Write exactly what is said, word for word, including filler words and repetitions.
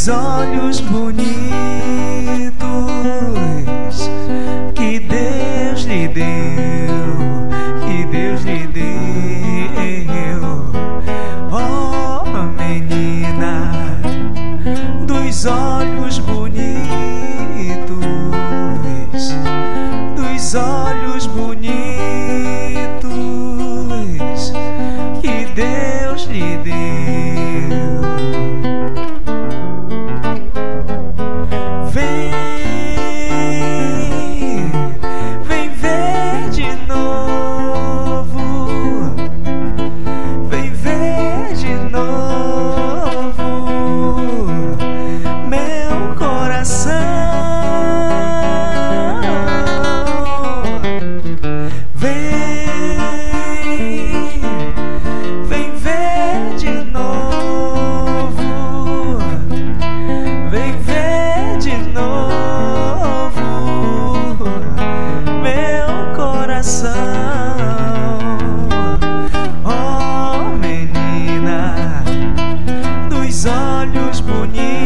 dos olhos bonitos que Deus lhe deu, que Deus lhe deu. Oh, menina, dos olhos bonitos, dos olhos bonitos que Deus lhe deu. Vem, vem ver de novo, vem ver de novo meu coração. Vem, vem ver de novo, vem ver de novo meu coração. Oh, menina, dos olhos bonitos